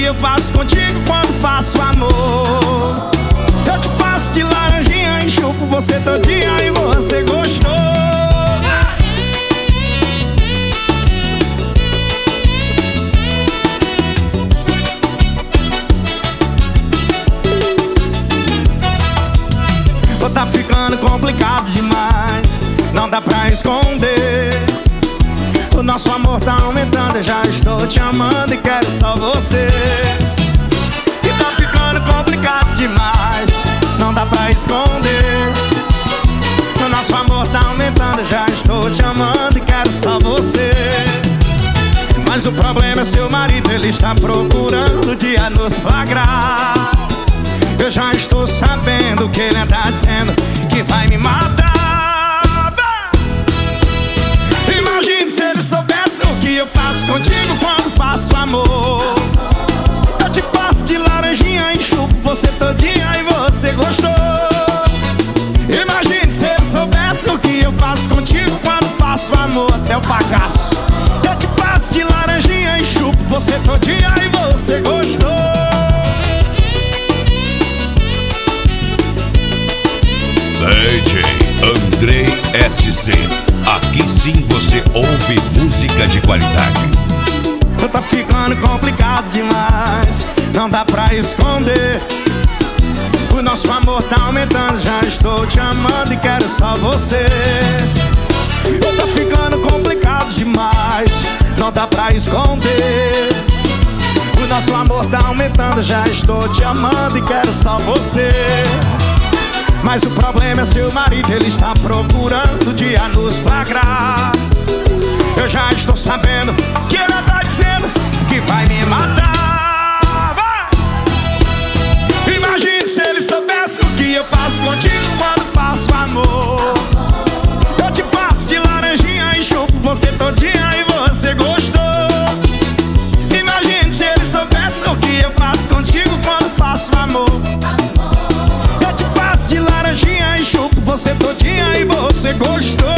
eu faço contigo quando faço amor. Eu te faço de laranjinha, enxupo você todinha e você gostou. Tá ficando complicado demais, não dá pra esconder. O nosso amor tá aumentando, eu já estou te amando e quero só você. E tá ficando complicado demais, não dá pra esconder. O nosso amor tá aumentando, eu já estou te amando e quero só você. Mas o problema é seu marido, ele está procurando o dia nos flagrar. Eu já estou sabendo que ele anda dizendo que vai me matar. Imagine se ele soubesse o que eu faço contigo quando faço amor. Eu te faço de laranjinha, enxupo você todinha e você gostou. Imagine se ele soubesse o que eu faço contigo quando faço amor até o bagaço. Eu te faço de laranjinha, enxupo você todinha e você gostou. DJ Andrei SC. Aqui sim você ouve música de qualidade. Tá ficando complicado demais, não dá pra esconder. O nosso amor tá aumentando, já estou te amando e quero só você. Tá ficando complicado demais, não dá pra esconder. O nosso amor tá aumentando, já estou te amando e quero só você. Mas o problema é seu marido, ele está procurando o dia nos flagrar. Eu já estou sabendo que ele está dizendo que vai me matar. Imagine se ele soubesse o que eu faço contigo quando faço amor. Eu te faço de laranjinha, enxupo você todinha e você gostou. Imagine se ele soubesse o que eu faço contigo quando faço amor. De laranjinha, enxupo você todinha e você gostou.